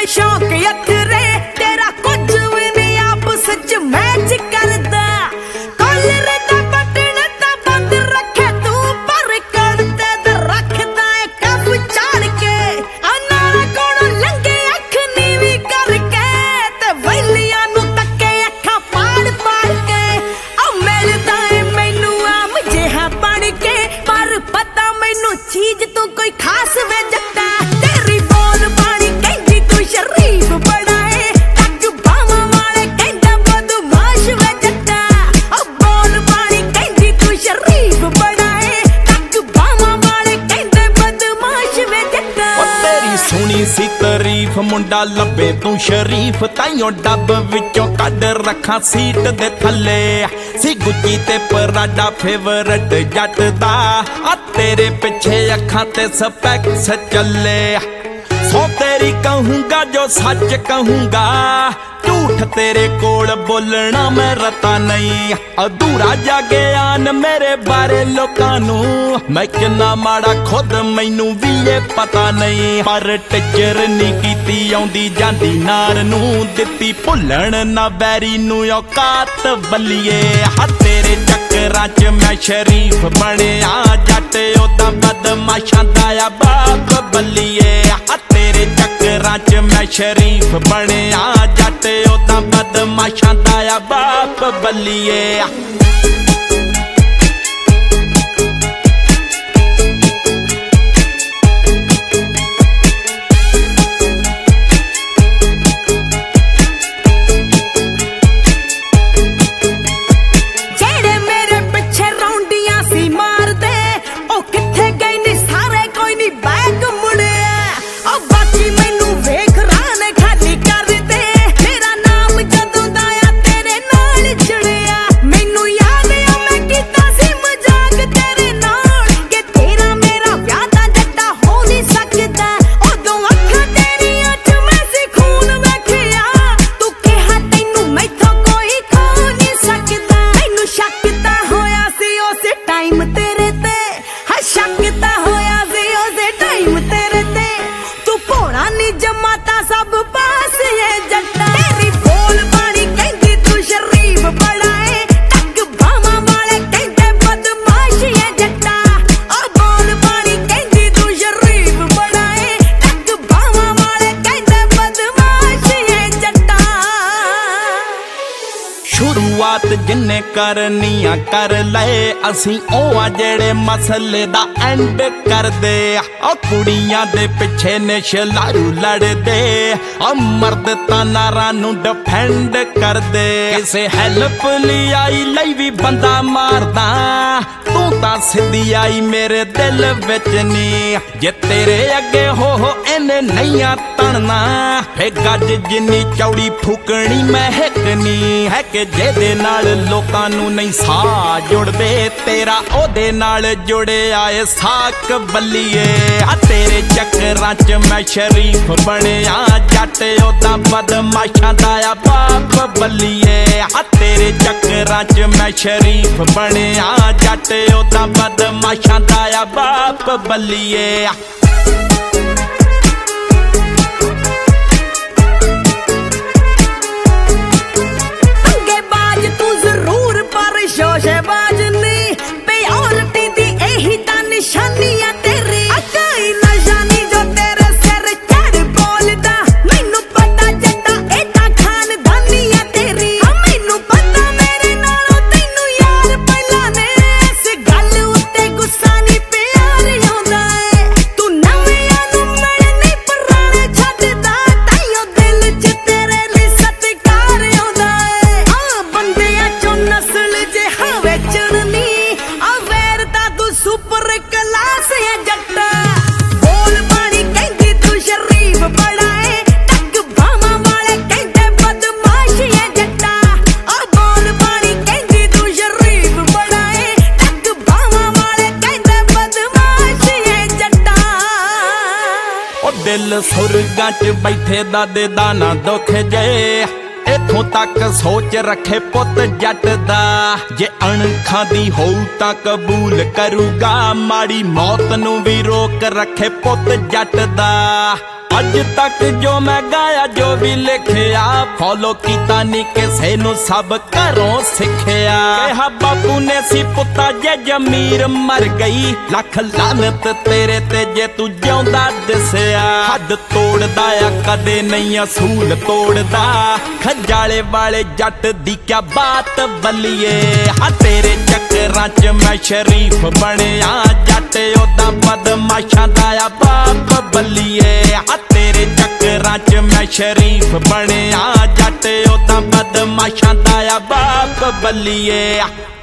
शौक अखरे तेरा कुछ भी नहीं आपस च मैच करदा कॉलर दा बटन ता बंद रखे तू पर करते ते रखदा है कफ चाड़ के अनारा कोण लंगे अख नीवी करके ते वैलियां नू तके अखा पाड़ पाड़ के ओ मिलदा है मैनू आम जिहा बन के पर पता मैनू चीज तू कोई खास वे जट्टा तेरी बोल बाणी कहंदी तू शरीफ बड़ा है टक बावां वाले कहंदा बदमाश वे जट्टा ओ बोल बाणी कहंदी तू शरीफ बड़ा है टक बावां वाले कहंदे बदमाश वे जट्टा ओ तेरी सोहनी सी तारीफ मुंडा लब्बे तू शरीफ ताइयों डब विचों कड रखा सीट दे थल्ले सी गुच्ची ते पराडा फेवरेट जट दा आ तेरे पिछे अखां ते स्पैक्स चले सो तेरी कहूंगा जो सच कहूंगा झूठ तेरे कोल बोलना मैं रता नहीं अधूरा जा ज्ञान मेरे बारे लोकां नू मैं किन्ना माड़ा खुद मैनू भी ये पता नहीं पर टिचर नी कीती आउंदी जांदी नार नू दित्ती भुल्लण ना बैरी नू औकात बल्लिए हा तेरे चक्करां च मैं शरीफ बणिया जट ओदा बदमाशां दा आ बाप बल्लिए हा तेरे चक्करां च मैं शरीफ बणिया जट ओदा बदमाशां दा आ बाप बल्लिए जेड़े मेरे पिछे रौंडियां सी मार दे ओ किथे गए नी सारे कोई नी बैग मुड़े ओ बाकी मैनू वेख राह खाली कर दे मेरा नाम जदों दा आ तेरे नाल जुड़िया मैनू याद आ मैं कीता सी मजाक तेरे नाल कि तेरा मेरा व्याह तां जट्टा हो नहीं सकदा उदों अखां तेरियां च मैं सी खून वेखिया तू कहा तैनू मैथों कोई खो नहीं सकदा मैनू शक तां होया सी उस टाइम तेरे ते हा शक तां होया सी उस टाइम तेरे ते तू भोला नी जमाता सब पास है जट्टा तेरी बोल बाणी कहंदी तू शरीफ बड़ा है टक बावां वाले कहंदे बदमाश है जट्टा ओ बोल बाणी कहंदी तू शरीफ बड़ा है टक बावां वाले कहंदे बदमाश है जट्टा शुरुआत जिन्ने करनिया कर ले असी ओ आ जेड़े मसले दा एंड कर दे ओ कुड़ियां दे पिछे ने शलारू लड़दे ओ मर्द तां नारां नू डिफेंड कर दे किसे हेल्प ली आई लई भी बंदा मारदा तू तां सिद्धी आई मेरे दिल विच नी जे तेरे अगे हो इन्ने नैया तणना फे गज जिन्नी चौड़ी फूकनी महकनी है कि जेदे नाल लोकां नू नहीं साह जुड़दे तेरा ओदे नाल जुड़े आए साक बल्लिए आ तेरे चक्करां च मैं शरीफ बणिया जट ओदा बदमाशां दा आ बाप बल्लिए आ तेरे चक्करां च मैं शरीफ बणिया जट ओदा बदमाशां दा आ बाप बल्लिए अंगेबाज तू जरूर पर शोशेबाज नहीं बेऔरती दी यही तां निशानी आ तेरी कोई नशा नहीं जो तेरे सिर चढ़ बोलदा मैनू पता जट्टा एदा खानदानी आ तेरी मैनू पता मेरे नालों तैनू यार पहिला ने इस गल उत्ते गुस्सा नहीं प्यार आउंदा है तू नवियां नू मिल नहीं पुराने छड्डदा ताइयों दिल च तेरे लई सत्कार आउंदा है आ बंदियां चों नस्ल जे हवे चढ़नी आ वैरता तू सुपर क्लास है जट्टा बोल बाणी कहंदी तू शरीफ बड़ा है टक बावां वाले कहंदे बदमाश है जट्टा ओ बोल बाणी कहंदी तू शरीफ बड़ा है टक बावां वाले कहंदे बदमाश है जट्टा ओ दिल सुरगां च बैठे दादे दाना दुख जे इथों तक सोच रखे पुत जट दा जे अणखां दी होऊ तां कबूल करूगा माड़ी मौत नू भी रोक रखे पुत जट दा ਅੱਜ ਤੱਕ ਜੋ ਮੈਂ ਗਾਇਆ ਜੋ ਵੀ ਲਿਖਿਆ ਫੋਲੋ ਕੀਤਾ ਨਹੀਂ ਕਿਸੇ ਨੂੰ ਸਭ ਘਰੋਂ ਸਿੱਖਿਆ ਕਿਹਾ ਬਾਪੂ ਨੇ ਸੀ ਪੁੱਤਾ ਜੇ ਜ਼ਮੀਰ ਮਰ ਗਈ ਲੱਖ ਲਾਨਤ ਤੇਰੇ ਤੇ ਜੇ ਤੂੰ ਜਿਉਂਦਾ ਦਿਸਿਆ ਹੱਦ ਤੋੜਦਾ ਆ ਕਦੇ ਨਹੀਂ ਅਸੂਲ ਤੋੜਦਾ ਖੰਜਾਲੇ ਵਾਲੇ ਜੱਟ ਦੀ ਕਿਆ ਬਾਤ ਬੱਲੀਏ ਹਾਂ ਤੇਰੇ ਚੱਕਰਾਂ 'ਚ ਮੈਂ ਸ਼ਰੀਫ ਬਣਿਆ ਜੱਟ ਉਹਦਾ ਬਦਮਾਸ਼ਾਂ ਦਾ ਆ ਬਾਪ ਬੱਲੀਏ ਹਾਂ ਤੇਰੇ ਚੱਕਰਾਂ 'ਚ ਮੈਂ ਸ਼ਰੀਫ ਬਣਿਆ ਜੱਟ ਉਹਦਾ ਬਦਮਾਸ਼ਾਂ ਦਾ ਆ ਬਾਪ ਬੱਲੀਏ